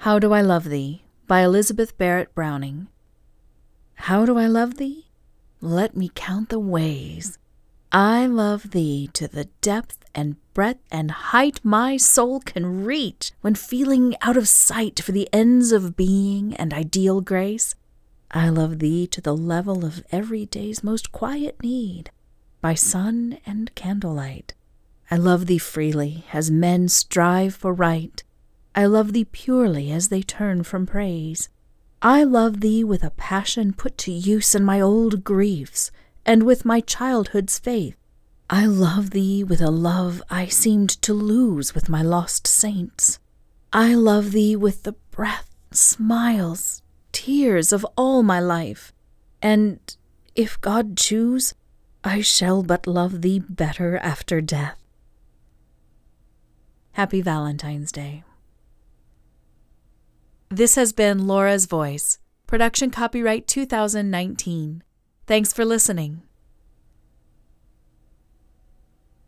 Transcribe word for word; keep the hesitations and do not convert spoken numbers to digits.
How Do I Love Thee by Elizabeth Barrett Browning. How do I love thee? Let me count the ways. I love thee to the depth and breadth and height my soul can reach when feeling out of sight for the ends of being and ideal grace. I love thee to the level of every day's most quiet need, by sun and candlelight. I love thee freely as men strive for right. I love thee purely as they turn from praise. I love thee with a passion put to use in my old griefs, and with my childhood's faith. I love thee with a love I seemed to lose with my lost saints. I love thee with the breath, smiles, tears of all my life, and, if God choose, I shall but love thee better after death. Happy Valentine's Day. This has been Laura's Voice, production copyright two thousand nineteen. Thanks for listening.